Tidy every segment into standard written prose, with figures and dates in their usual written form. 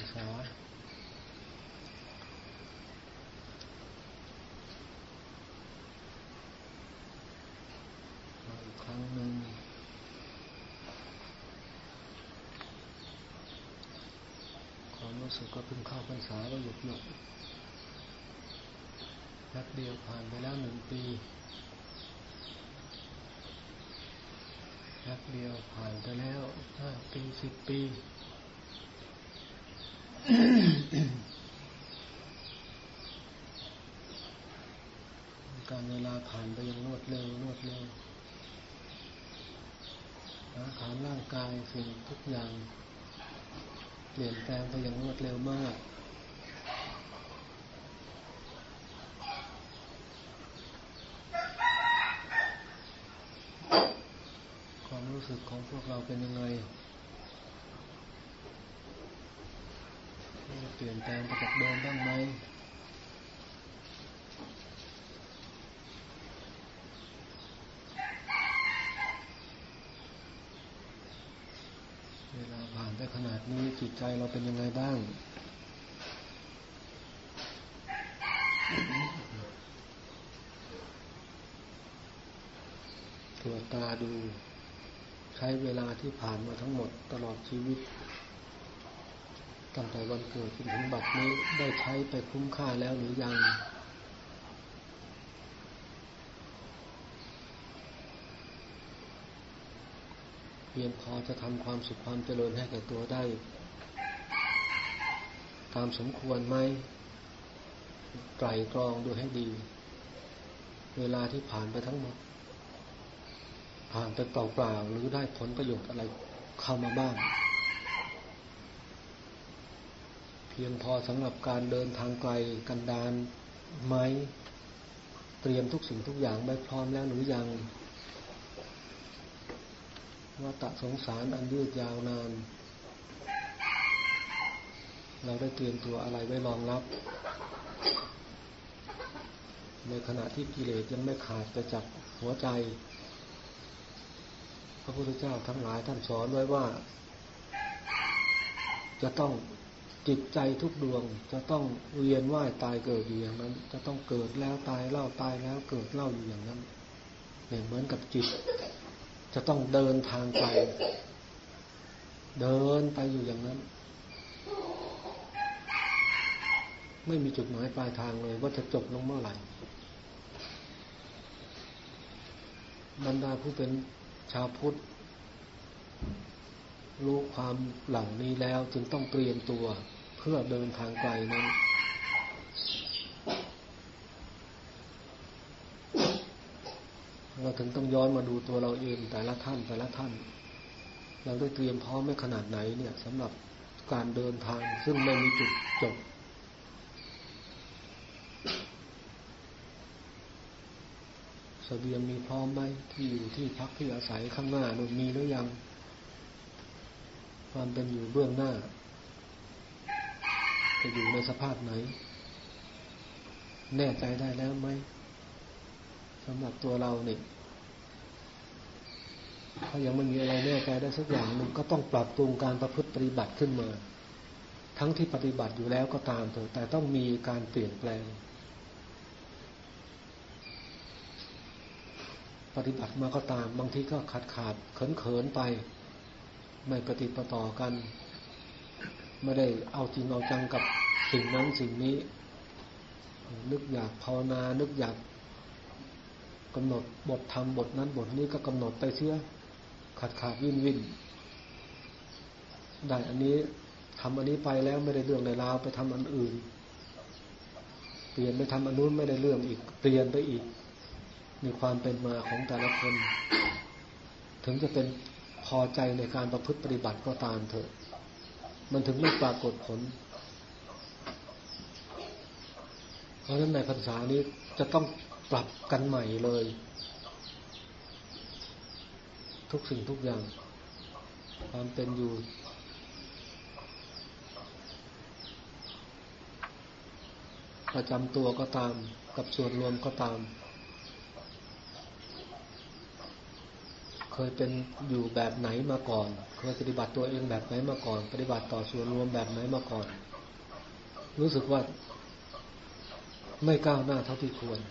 ษาอีกครั้งหนึ่งความรู้สึกก็เพิ่งเข้าพรรษาแล้วหยุดแป๊บเดียวผ่านไปแล้ว1 ปีแป๊บเดียวผ่านไปแล้ว5 ปี10 ปีการเวลาผ่านไปอย่างรวดเร็วอาหารร่างกายสิ่งทุกอย่างเปลี่ยนแปลงไปอย่างรวดเร็วมากความรู้สึกของพวกเราเป็นยังไงเปลี่ยนแปลงไปจากเดิมบ้างไหมเวลาผ่านไปขนาดนี้จิตใจเราเป็นยังไงบ้างตรวจตาดูใช้เวลาที่ผ่านมาทั้งหมดตลอดชีวิตตั้งแต่วันเกิดจนถึงบัดนี้ได้ใช้ไปคุ้มค่าแล้วหรือยังเพียงพอจะทำความสุขความเจริญให้แก่ตัวได้ตามสมควรไหมไตร่ตรองดูให้ดีเวลาที่ผ่านไปทั้งหมดผ่านไปเปล่าๆหรือได้ผลประโยชน์อะไรเข้ามาบ้างเพียงพอสำหรับการเดินทางไกลกันดารไหมเตรียมทุกสิ่งทุกอย่างไว้พร้อมแล้วหรือยังวัฏสงสารอันยืดยาวนานเราได้เตรียมตัวอะไรไว้รองรับในขณะที่กิเลสยังไม่ขาดไปจากหัวใจพระพุทธเจ้าทั้งหลายท่านสอนไว้ว่าจะต้องจิตใจทุกดวงจะต้องเวียนว่ายตายเกิดอยู่อย่างนั้นจะต้องเกิดแล้วตายเล่าตายแล้วเกิดเล่าอยู่อย่างนั้นเหมือนกับจิตจะต้องเดินทางไกลเดินไปอยู่อย่างนั้นไม่มีจุดหมายปลายทางเลยว่าจะจบลงเมื่อไหร่บรรดาผู้เป็นชาวพุทธรู้ความเหล่านี้แล้วจึงต้องเตรียมตัวเพื่อเดินทางไกลนั้นเราถึงต้องย้อนมาดูตัวเราเองแต่ละท่านเราได้เตรียมพร้อมไว้ขนาดไหนเนี่ยสำหรับการเดินทางซึ่งไม่มีจุดจบเสบียงมีพร้อมไหมที่อยู่ที่พักที่อาศัยข้างหน้านู่นมีหรือยังความเป็นอยู่เบื้องหน้าจะอยู่ในสภาพไหนแน่ใจได้แล้วไหมสำหรับตัวเราเนี่ยถ้ายังไม่มีอะไรแน่ใจได้สักอย่างหนึ่งก็ต้องปรับปรุงการประพฤติปฏิบัติขึ้นมาทั้งที่ปฏิบัติอยู่แล้วก็ตามเถอะแต่ต้องมีการเปลี่ยนแปลงปฏิบัติมาก็ตามบางทีก็ขาดเขินไปไม่ปฏิปต่อกันไม่ได้เอาจริงเอาจังกับสิ่งนั้นสิ่งนี้นึกอยากภาวนานึกอยากกำหนดบทธรรมบทนั้นบทนี้ก็กำหนดไปเสียขาดวิ่นได้อันนี้ทำอันนี้ไปแล้วไม่ได้เรื่องในราวไปทำอันอื่นเปลี่ยนไปทำอันนู้นไม่ได้เรื่องอีกเปลี่ยนไปอีกมีความเป็นมาของแต่ละคนถึงจะเป็นพอใจในการประพฤติปฏิบัติก็ตามเถอะมันถึงไม่ปรากฏผลเพราะฉะนั้นในพรรษานี้จะต้องปรับกันใหม่เลยทุกสิ่งทุกอย่างความเป็นอยู่ประจำตัวก็ตามกับส่วนรวมก็ตามขยเป็นอยู่แบบไหนมาก่อนเคยปฏิบัติตัวเองแบบไหนมาก่อนปฏิบัติต่อส่วนรวมแบบไหนมาก่อนรู้สึกว่าไม่ก้าวหน้าเท่าที่ควร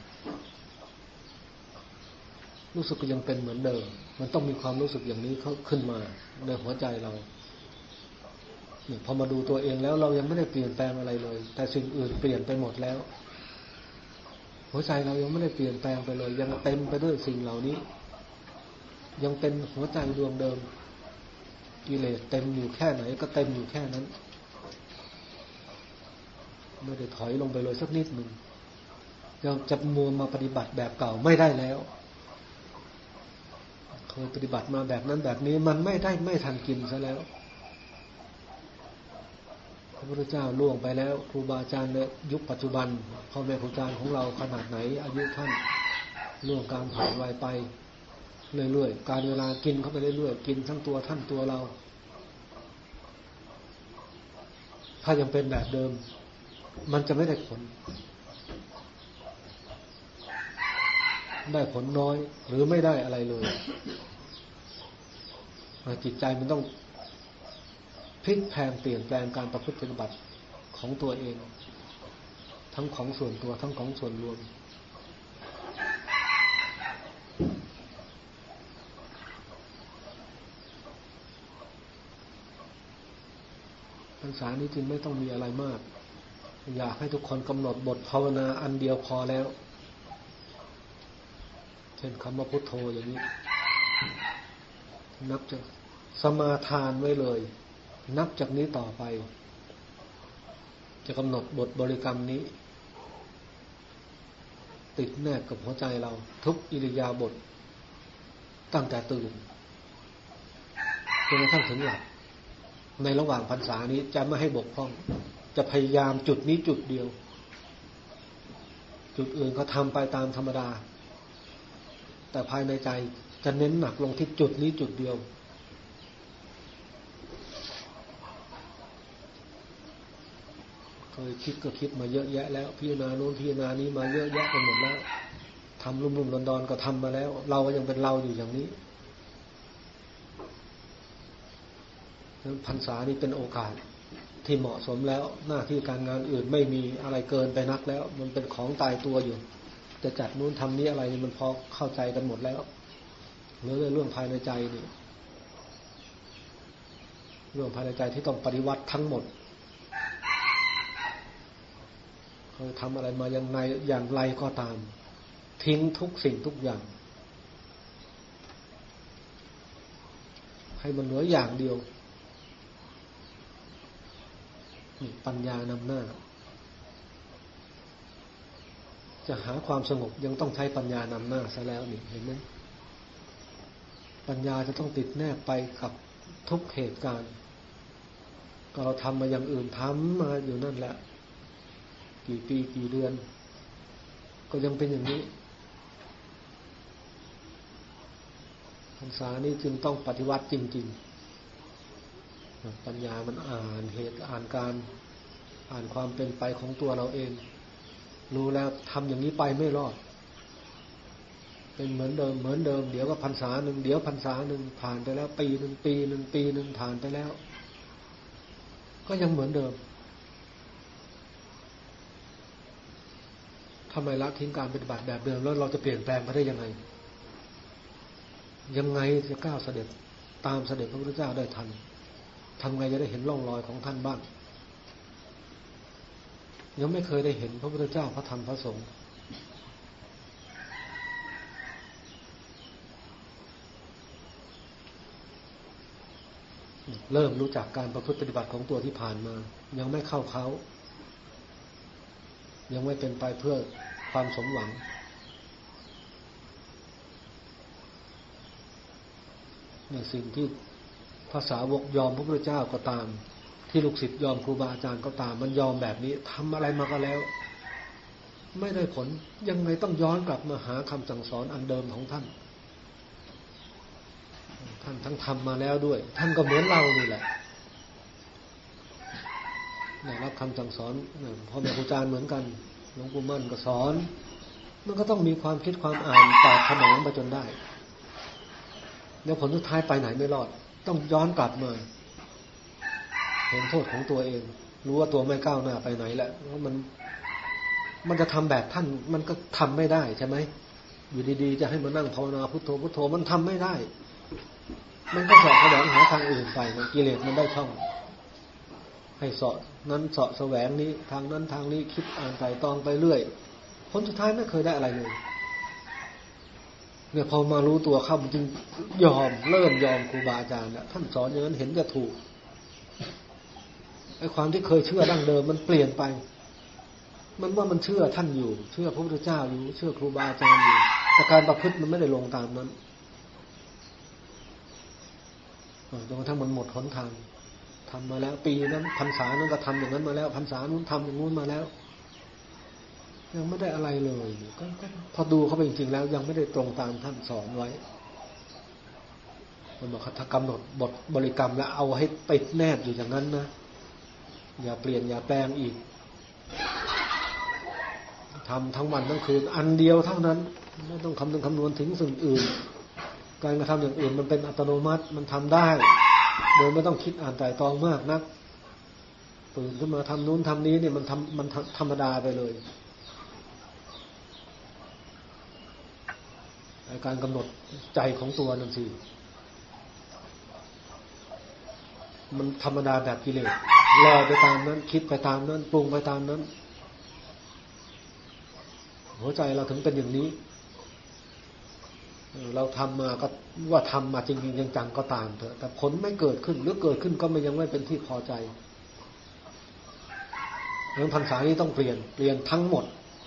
รู้สึกก็ยังเป็นเหมือนเดิมมันต้องมีความรู้สึกอย่างนี้เขาขึ้นมาในหัวใจเราเนี่ยพอมาดูตัวเองแล้วเรายังไม่ได้เปลี่ยนแปลงอะไรเลยแต่สิ่งอื่นเปลี่ยนไปหมดแล้วหัวใจเรายังไม่ได้เปลี่ยนแปลงไปเลยยังเต็มไปด้วยสิ่งเหล่านี้ยังเป็นหัวใจดวงเดิมกิเลสเต็มอยู่แค่ไหนก็เต็มอยู่แค่นั้นไม่ได้ถอยลงไปเลยสักนิดหนึ่งยังจะมัวมาปฏิบัติแบบเก่าไม่ได้แล้วเคยปฏิบัติมาแบบนั้นแบบนี้มันไม่ได้ไม่ทันกินซะแล้วพระพุทธเจ้าล่วงไปแล้วครูบาอาจารย์ในยุคปัจจุบันพ่อแม่ครูอาจารย์ของเราขนาดไหนอายุท่านล่วงการผ่านวัยไปเรื่อยๆการเวลากินเข้าไปเรื่อยๆกินทั้งตัวท่านตัวเราถ้ายังเป็นแบบเดิมมันจะไม่ได้ผลได้ผลน้อยหรือไม่ได้อะไรเลยจิตใจมันต้องพลิกแพลงเปลี่ยนแปลงการประพฤติปฏิบัติของตัวเองทั้งของส่วนตัวทั้งของส่วนรวมพรรษานี้จึงไม่ต้องมีอะไรมากอยากให้ทุกคนกำหนดบทภาวนาอันเดียวพอแล้วเช่นคำว่าพุทโธอย่างนี้นับจากสมาทานไว้เลยนับจากนี้ต่อไปจะกำหนดบทบริกรรมนี้ติดแนบกับหัวใจเราทุกอิริยาบถตั้งแต่ตื่นจนกระทั่งถึงหลับในระหว่างพรรษานี้จะไม่ให้บกพร่องจะพยายามจุดนี้จุดเดียวจุดอื่นก็ทำไปตามธรรมดาแต่ภายในใจจะเน้นหนักลงที่จุดนี้จุดเดียวเคยคิดก็คิดมาเยอะแยะแล้วพิจารณาโน้นพิจารณานี้มาเยอะแยะไปหมดแล้วทำรุ่มๆดอนๆก็ทำมาแล้วเราก็ยังเป็นเราอยู่อย่างนี้พรรษานี้เป็นโอกาสที่เหมาะสมแล้วหน้าที่การงานอื่นไม่มีอะไรเกินไปนักแล้วมันเป็นของตายตัวอยู่จะจัดนู้นทำนี้อะไรมันพอเข้าใจกันหมดแล้วเหลือเรื่องภายในใจนี่เรื่องภายในใจที่ต้องปฏิวัติทั้งหมดเคยทำอะไรมาอย่างไรก็ตามทิ้งทุกสิ่งทุกอย่างให้มันเหลืออย่างเดียวนี่ปัญญานำหน้าจะหาความสงบยังต้องใช้ปัญญานำหน้าซะแล้วนี่เห็นไหมปัญญาจะต้องติดแนบไปกับทุกเหตุการณ์ก็เราทำมาอย่างอื่นทำมาอยู่นั่นแหละกี่ปีกี่เดือนก็ยังเป็นอย่างนี้พรรษานี้จึงต้องปฏิวัติจริงๆปัญญามันอ่านเหตุอ่านการอ่านความเป็นไปของตัวเราเองรู้แล้วทำอย่างนี้ไปไม่รอดเป็นเหมือนเดิมเหมือนเดิมเดี๋ยวก็พรรษาหนึ่งเดี๋ยวพรรษาหนึ่งผ่านไปแล้วปีหนึ่งผ่านไปแล้วก็ยังเหมือนเดิมทำไมละทิ้งการปฏิบัติแบบเดิมแล้วเราจะเปลี่ยนแปลงไปได้ยังไงจะก้าวเสด็จตามเสด็จพระพุทธเจ้าได้ทันทำไงจะได้เห็นร่องรอยของท่านบ้างยังไม่เคยได้เห็นพระพุทธเจ้าพระธรรมพระสงฆ์เริ่มรู้จักการประพฤติปฏิบัติของตัวที่ผ่านมายังไม่เข้าเขายังไม่เป็นไปเพื่อความสมหวังในสิ่งที่ภาษาวกยอมพระพุทธเจ้าก็ตามที่ลูกศิษย์ยอมครูบาอาจารย์ก็ตามมันยอมแบบนี้ทำอะไรมาก็แล้วไม่ได้ผลยังไงต้องย้อนกลับมาหาคำสั่งสอนอันเดิมของท่านทั้งทำมาแล้วด้วยท่านก็เหมือนเรานี่แหละได้รับคำสั่งสอนพ่อแม่ครูอาจารย์เหมือนกันหลวงปู่มั่นก็สอนมันก็ต้องมีความคิดความอ่านตอบสนองไปจนได้แล้วผลสุดท้ายไปไหนไม่รอดต้องย้อนกลับมาเห็นโทษของตัวเองรู้ว่าตัวไม่ก้าวหน้าไปไหนแล้วว่ามันจะทำแบบท่านมันก็ทำไม่ได้ใช่ไหมอยู่ดีๆจะให้มานั่งภาวนาพุทโธพุทโธมันทำไม่ได้มันก็เสาะแสวงหาทางอื่นไปมันกิเลสมันได้ช่องให้เสาะนั้นเสาะแสวงนี้ทางนั้นทางนี้คิดอ่านไต่ตองไปเรื่อยผลสุดท้ายไม่เคยได้อะไรเลยเนี่ยพอมารู้ตัวเข้าจึงเริ่มยอมครูบาอาจารย์แล้วท่านสอนอย่างนั้นเห็นจะถูกไอ้ความที่เคยเชื่อดั้งเดิมมันเปลี่ยนไปมันว่ามันเชื่อท่านอยู่เชื่อพระพุทธเจ้าอยู่เชื่อครูบาอาจารย์อยู่แต่การประพฤติมันไม่ได้ลงตามนั้นจนกระทั่งมันหมดหนทางทำมาแล้วปีนั้นพรรษานั้นก็ทำอย่างนั้นมาแล้วพรรษานู้นทำอย่างนู้นมาแล้วยังไม่ได้อะไรเลยก็พอดูเข้าไปจริงๆแล้วยังไม่ได้ตรงตามท่านสอนไว้มันบอกถ้ากำหนดบทบริกรรมแล้วเอาให้ติดแนบอยู่อย่างนั้นนะอย่าเปลี่ยนอย่าแปลงอีกทำทั้งวันทั้งคืนอันเดียวเท่านั้นไม่ต้องคำนวณถึงสิ่งอื่นการกระทำอย่างอื่นมันเป็นอัตโนมัติมันทำได้โดยไม่ต้องคิดอ่านไตร่ตรองมากนักตื่นขึ้นมาทำนู้นทำนี้เนี่ยมันธรรมดาไปเลยการกำหนดใจของตัวนั่นสิมันธรรมดาแบบกิเลสลอยไปตามนั้นคิดไปตามนั้นปรุงไปตามนั้นหัวใจเราถึงเป็นอย่างนี้เราทำมาก็ว่าทำมาจริงๆจังๆก็ตามเถอะแต่ผลไม่เกิดขึ้นหรือเกิดขึ้นก็ยังไม่เป็นที่พอใจเรื่องพรรษานี้ต้องเปลี่ยนทั้งหมด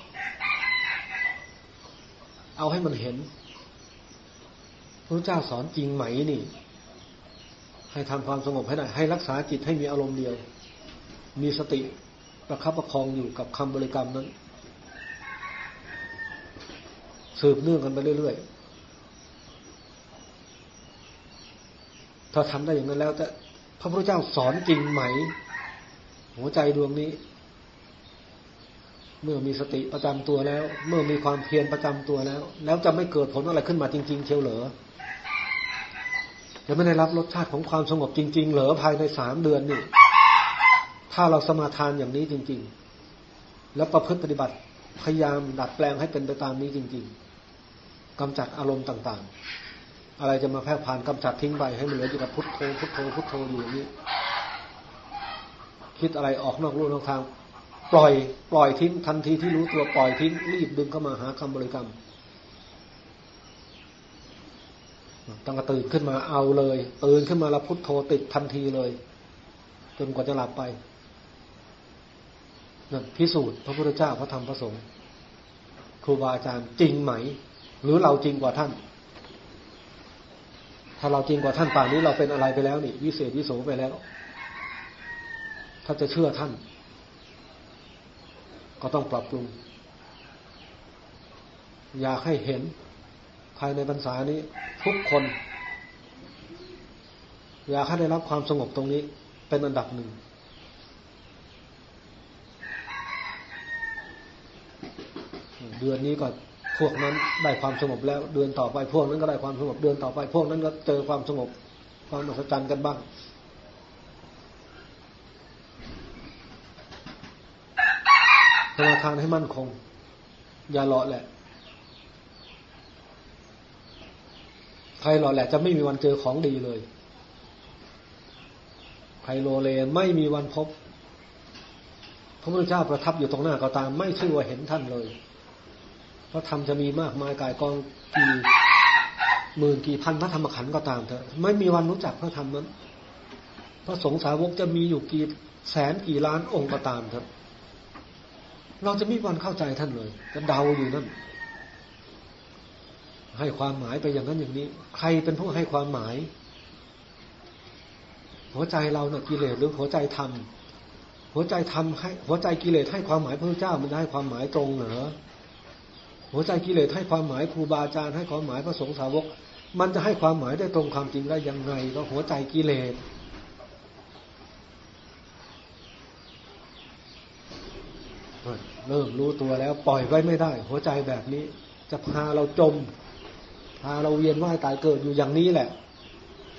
เอาให้มันเห็นพระเจ้าสอนจริงไหมนี่ให้ทำความสงบให้ได้ให้รักษาจิตให้มีอารมณ์เดียวมีสติประคับประคองอยู่กับคำบริกรรมนั้นสืบเนื่องกันไปเรื่อยๆถ้าทำได้อย่างนั้นแล้วแต่พระพุทธเจ้าสอนจริงไหมหัวใจดวงนี้เมื่อมีสติประจำตัวแล้วเมื่อมีความเพียรประจำตัวแล้วจะไม่เกิดผลอะไรขึ้นมาจริงๆเชียวเหรอจะไม่ได้รับรสชาติของความสงบจริงๆเหรอภายใน3 เดือนนี่ถ้าเราสมาทานอย่างนี้จริงๆแล้วประพฤติปฏิบัติพยายามดัดแปลงให้เป็นไปตามนี้จริงๆกำจัดอารมณ์ต่างๆอะไรจะมาแพร่ผ่านกำจัดทิ้งไปให้มันเหลืออยู่กับพุทโธพุทโธพุทโธอยู่อย่างนี้คิดอะไรออกนอกลู่นอกทางปล่อยทิ้งทันทีที่รู้ตัวปล่อยทิ้งรีบดึงเข้ามาหาคำบริกรรมตั้งแต่ตื่นขึ้นมาเอาเลยตื่นขึ้นมาแล้วพุทโธติดทันทีเลยจนกว่าจะหลับไปนั่นพิสูจน์พระพุทธเจ้าพระธรรมพระสงฆ์ครูบาอาจารย์จริงไหมหรือเราจริงกว่าท่านถ้าเราจริงกว่าท่านป่านนี้เราเป็นอะไรไปแล้วนี่วิเศษวิโสไปแล้วถ้าจะเชื่อท่านก็ต้องปรับปรุงอยากให้เห็นภายในพรรษานี้ทุกคนอยากให้ได้รับความสงบตรงนี้เป็นอันดับหนึ่งเดือนนี้ก็พวกนั้นได้ความสงบแล้วเดือนต่อไปพวกนั้นก็ได้ความสงบเดือนต่อไปพวกนั้นก็เจอความสงบความอัศจรรย์กันบ้างสมาทานให้มั่นคงอย่าหล่อแหละใครหล่อแหละจะไม่มีวันเจอของดีเลยใครโลเลไม่มีวันพบพระพุทธเจ้าประทับอยู่ตรงหน้าก็ตามไม่ชื่อว่าเห็นท่านเลยพระธรรมจะมีมากมายกายกองกี่หมื่นกี่พันพระธรรมขันธ์ก็ตามเถอะไม่มีวันรู้จักพระธรรมนั้นพระสงฆ์สาวกจะมีอยู่กี่แสนกี่ล้านองค์ก็ตามเถอะเราจะไม่มีวันเข้าใจท่านเลยจะเดาอยู่นั่นให้ความหมายไปอย่างนั้นอย่างนี้ใครเป็นผู้ให้ความหมายหัวใจเราน่ะกิเลสหรือหัวใจธรรมหัวใจธรรมให้หัวใจกิเลสให้ความหมายพระเจ้ามันให้ความหมายตรงเหรอหัวใจกิเลสให้ความหมายครูบาอาจารย์ให้ความหมายพระสงฆ์สาวกมันจะให้ความหมายได้ตรงความจริงได้ยังไงก็หัวใจกิเลสเริ่มรู้ตัวแล้วปล่อยไว้ไม่ได้หัวใจแบบนี้จะพาเราจมพาเราเวียนว่ายตายเกิดอยู่อย่างนี้แหละ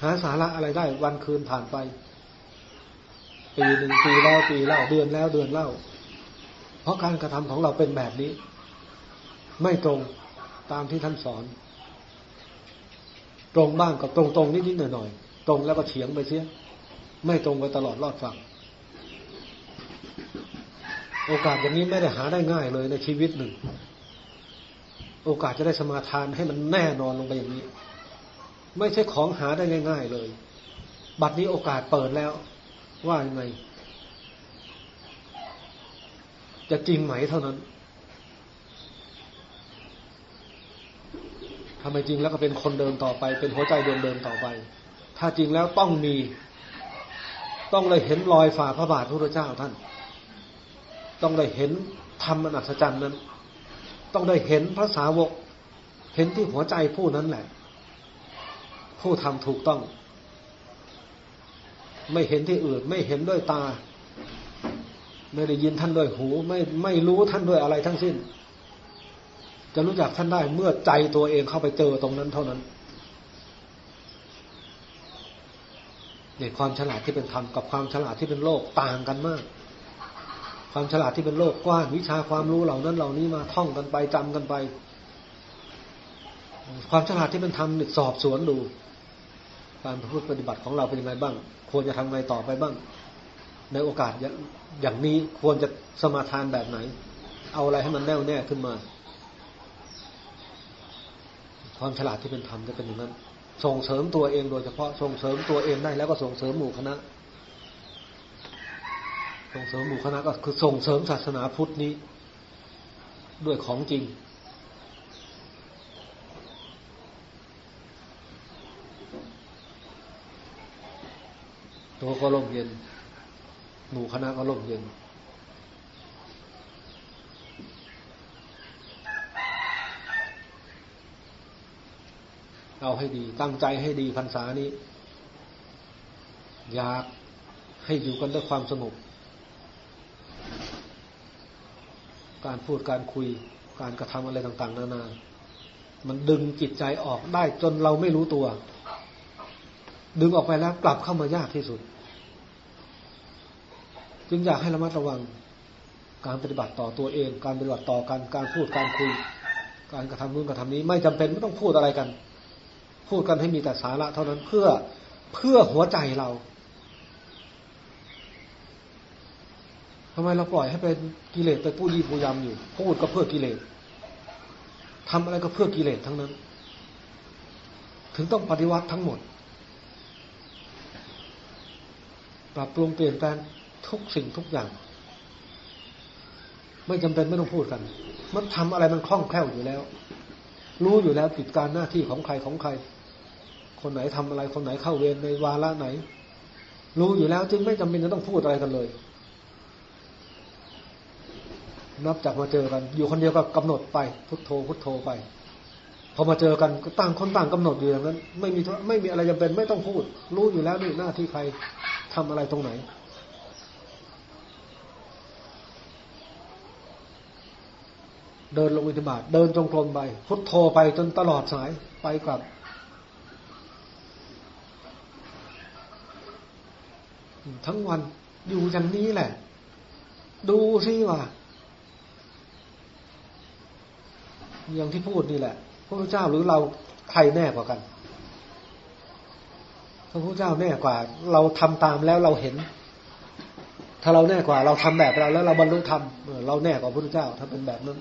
หาสาระอะไรได้วันคืนผ่านไปปีหนึ่งปีแล้วปีเล่าเดือนแล้วเดือนเล่าเพราะการกระทำของเราเป็นแบบนี้ไม่ตรงตามที่ท่านสอนตรงบ้างกับตรงๆนิดๆหน่อยๆตรงแล้วก็เฉียงไปเสียไม่ตรงไปตลอดรอดฝั่งโอกาสอย่างนี้ไม่ได้หาได้ง่ายเลยในชีวิตหนึ่งโอกาสจะได้สมาทานให้มันแน่นอนลงไปอย่างนี้ไม่ใช่ของหาได้ง่ายๆเลยบัดนี้โอกาสเปิดแล้วว่ายังไงจะจริงไหมเท่านั้นถ้าไม่จริงแล้วก็เป็นคนเดินต่อไปเป็นหัวใจเดินต่อไปถ้าจริงแล้วต้องเลยเห็นรอยฝ่าพระบาทพระพุทธเจ้าท่านต้องได้เห็นธรรมอัศจรรย์นั้นต้องได้เห็นพระสาวกเห็นที่หัวใจผู้นั้นแหละผู้ทำถูกต้องไม่เห็นที่อื่นไม่เห็นด้วยตาไม่ได้ยินท่านด้วยหูไม่รู้ท่านด้วยอะไรทั้งสิ้นจะรู้จักท่านได้เมื่อใจตัวเองเข้าไปเจอตรงนั้นเท่านั้นเนี่ยความฉลาดที่เป็นธรรมกับความฉลาดที่เป็นโลกต่างกันมากความฉลาดที่เป็นโลกกว้างวิชาความรู้เหล่านั้นเหล่านี้มาท่องกันไปจำกันไปความฉลาดที่เป็นธรรมสอบสวนดูการพูดปฏิบัติของเราเป็นยังไงบ้างควรจะทำไงต่อไปบ้างในโอกาสอย่างนี้ควรจะสมาทานแบบไหนเอาอะไรให้มันแน่วแน่ขึ้นมาความฉลาดที่เป็นธรรมจะเป็นอย่างนั้นส่งเสริมตัวเองโดยเฉพาะส่งเสริมตัวเองได้แล้วก็ส่งเสริมหมู่คณะส่งเสริมหมู่คณะก็คือส่งเสริมศาสนาพุทธนี้ด้วยของจริงตัวก็ร่มเย็นหมู่คณะก็ร่มเย็นเอาให้ดีตั้งใจให้ดีพรรษานี้อยากให้อยู่กันด้วยความสงบการพูดการคุยการกระทำอะไรต่างๆนานามันดึงจิตใจออกได้จนเราไม่รู้ตัวดึงออกไปแล้วกลับเข้ามายากที่สุดจึงอยากให้ระมัดระวังการปฏิบัติต่อตัวเองการปฏิบัติต่อกันการพูดการคุยการกระทำนู่นกระทำนี้ไม่จำเป็นไม่ต้องพูดอะไรกันพูดกันให้มีแต่สาระเท่านั้นเพื่อหัวใจเราทำไมเราปล่อยให้เป็นกิเลสไปผู้ยี่ผู้ยำอยู่พูดก็เพื่อกิเลสทำอะไรก็เพื่อกิเลสทั้งนั้นถึงต้องปฏิวัติทั้งหมดปรับปรุงเปลี่ยนแปลงทุกสิ่งทุกอย่างไม่จำเป็นไม่ต้องพูดกันมันทำอะไรมันคล่องแคล่วอยู่แล้วรู้อยู่แล้วกิจการหน้าที่ของใครคนไหนทำอะไรคนไหนเข้าเวรในวาระไหนรู้อยู่แล้วจึงไม่จำเป็นจะต้องพูดอะไรกันเลยนับจากมาเจอกันอยู่คนเดียวก็กำหนดไปพุทโธพุทโธไปพอมาเจอกันก็ต่างคนต่างกำหนดอยู่อย่างนั้นไม่มีอะไรจำเป็นไม่ต้องพูดรู้อยู่แล้วนี่หน้าที่ใครทำอะไรตรงไหนเดินลงอิทธิบาทเดินจงกรมไปพุทโธไปจนตลอดสายไปกลับทั้งวันอยู่อย่างนี้แหละดูซิว่าอย่างที่พูดนี่แหละพระพุทธเจ้าหรือเราใครแน่กว่ากันพระพุทธเจ้าแน่กว่าเราทำตามแล้วเราเห็นถ้าเราแน่กว่าเราทำแบบเราแล้วเราบรรลุธรรมเราแน่กว่าพระพุทธเจ้าถ้าเป็นแบบนั้น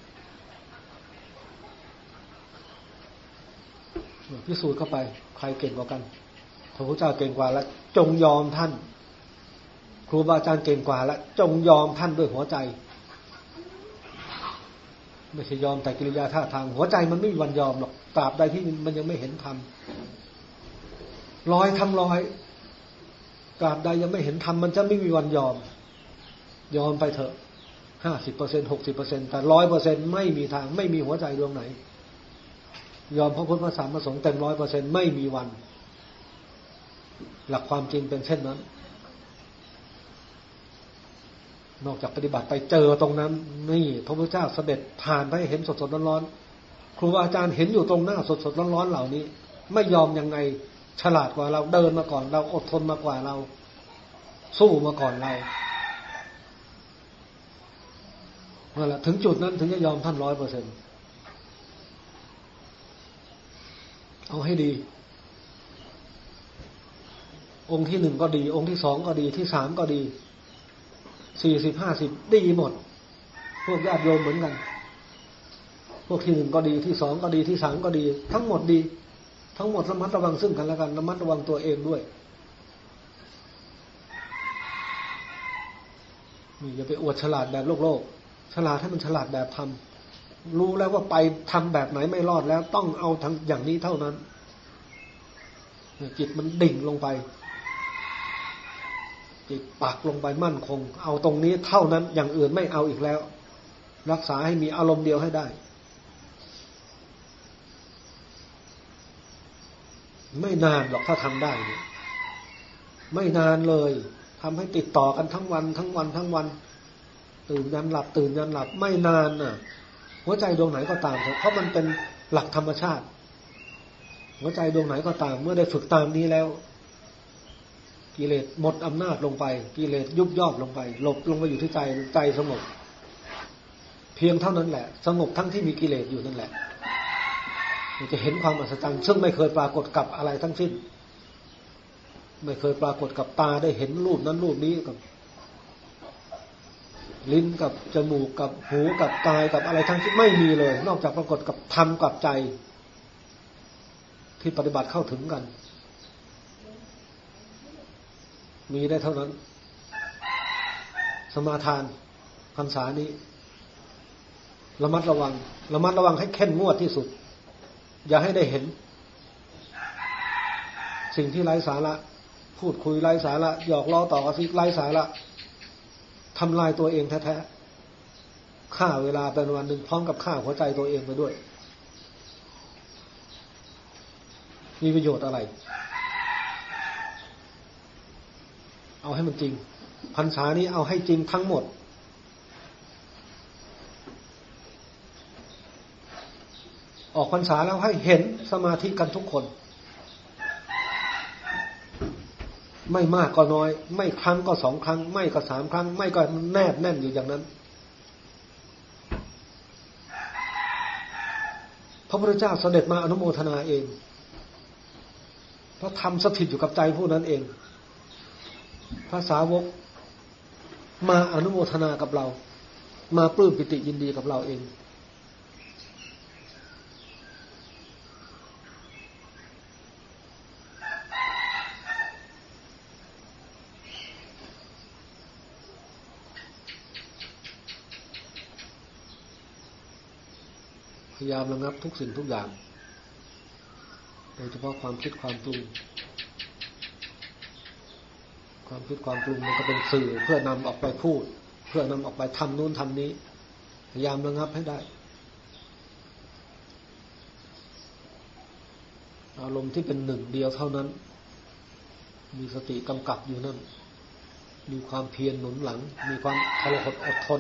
พิสูจน์เข้าไปใครเก่งกว่ากันพระพุทธเจ้าเก่งกว่าแล้วจงยอมท่านครูบาอาจารย์เก่งกว่าแล้วจงยอมท่านด้วยหัวใจไม่ใช่ยอมแต่กิริยาท่าทางหัวใจมันไม่มีวันยอมหรอกตราบใดที่มันยังไม่เห็นธรรมร้อยทั้งร้อยตราบใดยังไม่เห็นธรรมมันจะไม่มีวันยอมไปเถอะ 50% 60% แต่ 100% ไม่มีทางไม่มีหัวใจดวงไหนยอมพระพุทธพระธรรมพระสงฆ์เต็ม 100% ไม่มีวันหลักความจริงเป็นเช่นนั้นนอกจากปฏิบัติไปเจอตรงนั้นนี่พระพุทธเจ้าเสด็จผ่านไปเห็นสดๆร้อนๆครูอาจารย์เห็นอยู่ตรงหน้าสดๆร้อนๆเหล่านี้ไม่ยอมยังไงฉลาดกว่าเราเดินมาก่อนเราอดทนมากว่าเราสู้มาก่อนเราเมื่อละถึงจุดนั้นถึงจะยอมท่าน100%เอาให้ดีองค์ที่1ก็ดีองค์ที่2ก็ดีที่3ก็ดี40 50ดีหมดพวกญาติโยมเหมือนกันพวกที่1ก็ดีที่2ก็ดีที่3ก็ดีทั้งหมดดีทั้งหมดระมัดระวังซึ่งกันและกันระมัดระวังตัวเองด้วยนี่อย่าไปอวดฉลาดแบบโลกฉลาดให้มันฉลาดแบบธรรมรู้แล้วว่าไปทำแบบไหนไม่รอดแล้วต้องเอาทั้งอย่างนี้เท่านั้นจิตมันดิ่งลงไปจิตปักลงไปมั่นคงเอาตรงนี้เท่านั้นอย่างอื่นไม่เอาอีกแล้วรักษาให้มีอารมณ์เดียวให้ได้ไม่นานหรอกถ้าทำได้เนี่ยไม่นานเลยทำให้ติดต่อกันทั้งวันตื่นยันหลับตื่นยันหลับไม่นานน่ะหัวใจดวงไหนก็ตามเพราะมันเป็นหลักธรรมชาติหัวใจดวงไหนก็ตามเมื่อได้ฝึกตามนี้แล้วกิเลสหมดอำนาจลงไปกิเลสยุบย่อลงไปหลบลงไปอยู่ที่ใจสงบเพียงเท่านั้นแหละสงบทั้งที่มีกิเลสอยู่นั่นแหละจะเห็นความอัศจรรย์ซึ่งไม่เคยปรากฏกับอะไรทั้งสิ้นไม่เคยปรากฏกับตาได้เห็นรูปนั้นรูปนี้กับลิ้นกับจมูกกับหูกับกายกับอะไรทั้งสิ้นไม่มีเลยนอกจากปรากฏกับธรรมกับใจที่ปฏิบัติเข้าถึงกันมีได้เท่านั้นสมาทานพรรษานี้ระมัดระวังให้เข้มงวดที่สุดอย่าให้ได้เห็นสิ่งที่ไร้สาระพูดคุยไร้สาระหยอกล้อต่อกันไร้สาระทำลายตัวเองแท้ๆฆ่าเวลาเป็นวันหนึ่งพร้อมกับฆ่าหัวใจตัวเองไปด้วยมีประโยชน์อะไรเอาให้มันจริงพรรษานี้เอาให้จริงทั้งหมดออกพรรษาแล้วให้เห็นสมาธิกันทุกคนไม่มากก็น้อยไม่ครั้งก็2 ครั้งไม่ก็3 ครั้งไม่ก็แนบแน่นอยู่อย่างนั้นพระพุทธเจ้าเสด็จมาอนุโมทนาเองพระธรรมสถิตอยู่กับใจผู้นั้นเองพระสาวกมาอนุโมทนากับเรามาปลื้มปิติยินดีกับเราเองพยายามระงับทุกสิ่งทุกอย่างโดยเฉพาะความคิดความปรุงความคิดความปรุงมันก็เป็นสื่อเพื่อนำออกไปพูดเพื่อนำออกไปทำนู่นทำนี้พยายามระงับให้ได้อารมณ์ที่เป็นหนึ่งเดียวเท่านั้นมีสติกำกับอยู่นั่นมีความเพียรหนุนหลังมีความทรหดอดทน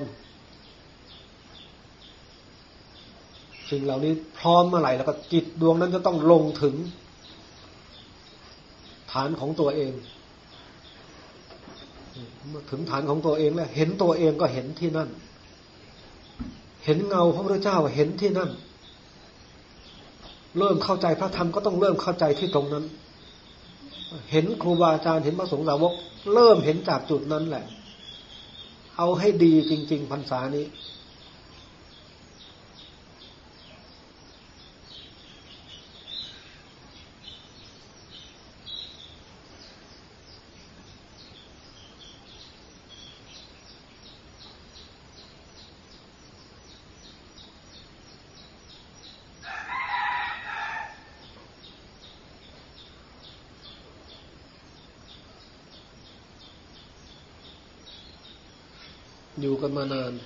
สิ่งเหล่านี้พร้อมเมื่อไหร่แล้วก็จิตดวงนั้นจะต้องลงถึงฐานของตัวเองเมื่อถึงฐานของตัวเองแล้วเห็นตัวเองก็เห็นที่นั่นเห็นเงาพระพุทธเจ้าเห็นที่นั่นเริ่มเข้าใจพระธรรมก็ต้องเริ่มเข้าใจที่ตรงนั้นเห็นครูบาอาจารย์เห็นพระสงฆ์สาวกเริ่มเห็นจากจุดนั้นแหละเอาให้ดีจริงๆพรรษานี้อยู่กันมานาน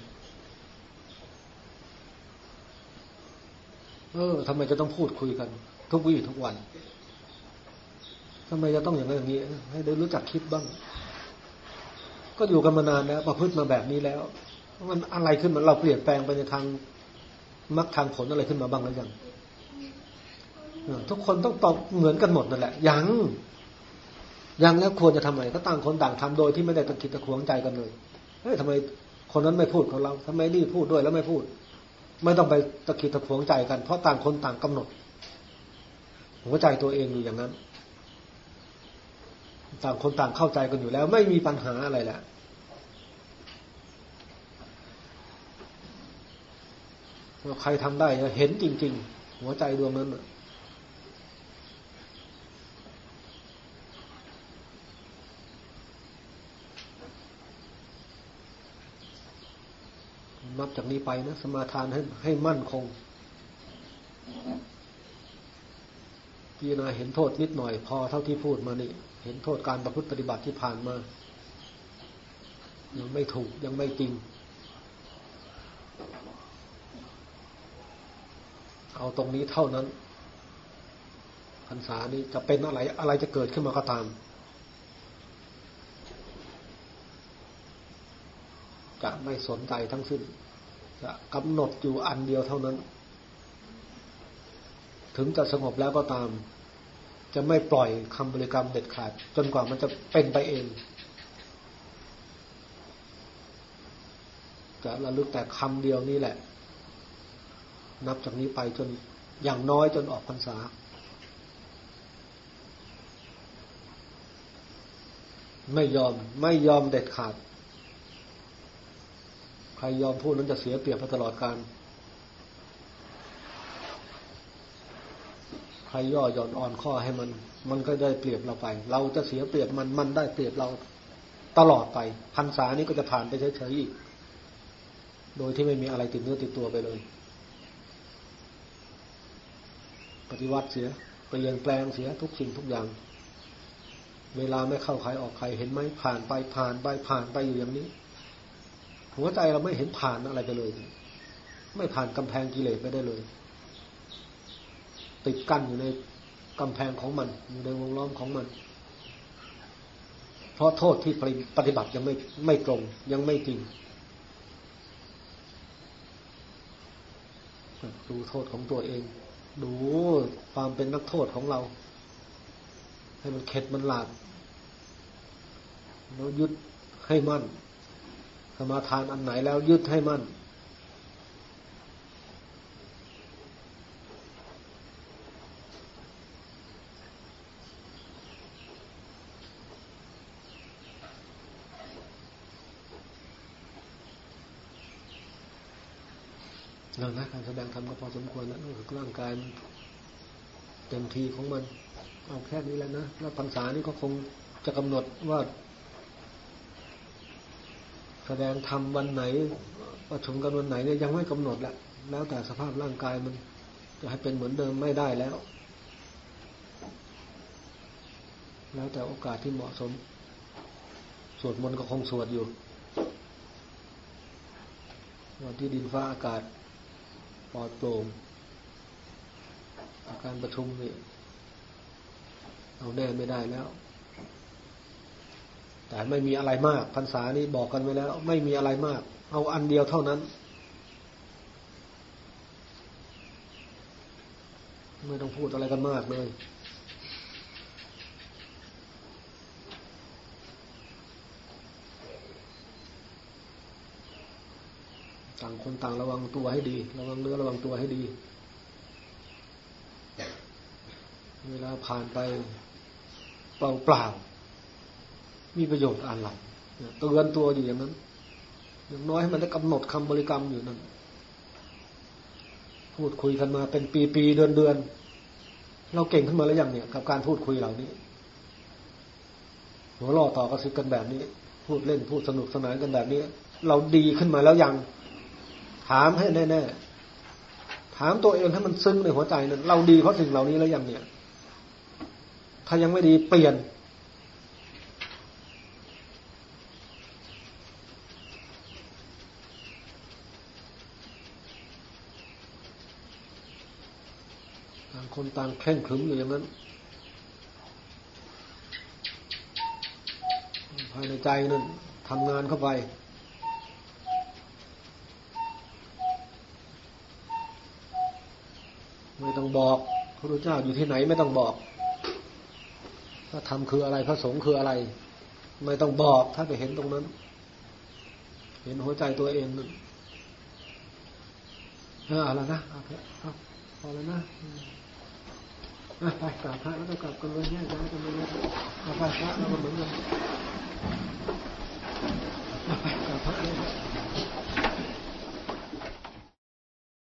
ทำไมจะต้องพูดคุยกันทุกวี่ทุกวันทำไมจะต้องอย่างนั้นอย่างนี้ให้ได้รู้จักคิดบ้างก็อยู่กันมานานแล้วประพฤติมาแบบนี้แล้วมันอะไรขึ้นมาเราเปลี่ยนแปลงไปในทางมรรคทางผลอะไรขึ้นมาบ้างหรือยังทุกคนต้องตอบเหมือนกันหมดนั่นแหละยังแล้วควรจะทำไมก็ต่างคนต่างทำโดยที่ไม่ได้ตะกิดตะขวงใจกันเลยเฮ้ยทำไมคนนั้นไม่พูดของเราทำไมนี่พูดด้วยแล้วไม่พูดไม่ต้องไปตะกิดตะขวงใจกันเพราะต่างคนต่างกำหนดหัวใจตัวเองอยู่อย่างนั้นต่างคนต่างเข้าใจกันอยู่แล้วไม่มีปัญหาอะไรแหละใครทำได้เห็นจริงๆหัวใจดวงนั้นนับจากนี้ไปนะสมาทานให้มั่นคงพิจารณาเห็นโทษนิดหน่อยพอเท่าที่พูดมานี่เห็นโทษการประพฤติปฏิบัติที่ผ่านมายังไม่ถูกยังไม่จริงเอาตรงนี้เท่านั้นพรรษานี้จะเป็นอะไรจะเกิดขึ้นมาก็ตามจะไม่สนใจทั้งสิ้นจะกำหนดอยู่อันเดียวเท่านั้นถึงจะสงบแล้วก็ตามจะไม่ปล่อยคำบริกรรมเด็ดขาดจนกว่ามันจะเป็นไปเองจะระลึกแต่คำเดียวนี้แหละนับจากนี้ไปจนอย่างน้อยจนออกพรรษาไม่ยอมเด็ดขาดใครยอมพูดนั้นจะเสียเปรียบไปตลอดกาลใครย่อหย่อนอ่อนข้อให้มันก็ได้เปรียบเราไปเราจะเสียเปรียบมันได้เปรียบเราตลอดไปพรรษานี้ก็จะผ่านไปเฉยๆอีกโดยที่ไม่มีอะไรติดเนื้อติดตัวไปเลยปฏิวัติเสียเปลี่ยนแปลงเสียทุกสิ่งทุกอย่างเวลาไม่เข้าใครออกใครเห็นไหมผ่านไปอยู่อย่างนี้หัวใจเราไม่เห็นผ่านอะไรไปเลยไม่ผ่านกำแพงกิเลสไปได้เลยติดกั้นอยู่ในกำแพงของมันอยู่ในวงล้อมของมันเพราะโทษที่ปฏิบัติยังไม่ตรงยังไม่จริงดูโทษของตัวเองดูความเป็นนักโทษของเราให้มันเข็ดมันหลาบแล้วยึดให้มั่นสมาทานอันไหนแล้วยึดให้มั่นการแสดงธรรมก็พอสมควรแล้วร่างกายมันเต็มทีของมันเอาแค่นี้แล้วนะแล้วพรรษานี้ก็คงจะกำหนดว่าแสดงธรรมวันไหนประชุมกันวันไหนเนี่ยยังไม่กำหนดแหละแล้วแต่สภาพร่างกายมันจะให้เป็นเหมือนเดิมไม่ได้แล้วแต่โอกาสที่เหมาะสมสวดมนต์ก็คงสวดอยู่วันที่ดินฟ้าอากาศปลอดโปร่งการประชุมนี่เอาแน่ไม่ได้แล้วแต่ไม่มีอะไรมากพรรษานี้บอกกันไว้แล้วไม่มีอะไรมากเอาอันเดียวเท่านั้นไม่ต้องพูดอะไรกันมากเลยต่างคนต่างระวังตัวให้ดีระวังเนื้อระวังตัวให้ดีเวลาผ่านไปเปล่าๆมีประโยชน์อะไรเตือนตัวอยู่อย่างนั้นอย่างน้อยให้มันได้กำหนดคำบริกรรมอยู่นั่นพูดคุยกันมาเป็นปีๆเดือนๆเราเก่งขึ้นมาแล้วยังเนี่ยกับการพูดคุยเหล่านี้หัวล่อต่อกระซิบกันแบบนี้พูดเล่นพูดสนุกสนานกันแบบนี้เราดีขึ้นมาแล้วยังถามให้แน่ๆถามตัวเองให้มันซึ้งในหัวใจนั้นเราดีเพราะสิ่งเหล่านี้แล้วยังเนี่ยถ้ายังไม่ดีเปลี่ยนต่างคนต่างเคร่งขรึมอยู่อย่างนั้นภายในใจนั้นทำงานเข้าไปไม่ต้องบอกพระพุทธเจ้าอยู่ที่ไหนไม่ต้องบอกพระธรรมคืออะไรพระสงฆ์คืออะไรไม่ต้องบอกถ้าไปเห็นตรงนั้นเห็นหัวใจตัวเองนั่นเอาละนะเอาพอแล้วนะไปกราบพระแล้วก็กลับกันเลยแยกย้ายกันเลยไปพระแล้วก็เหมือนกัน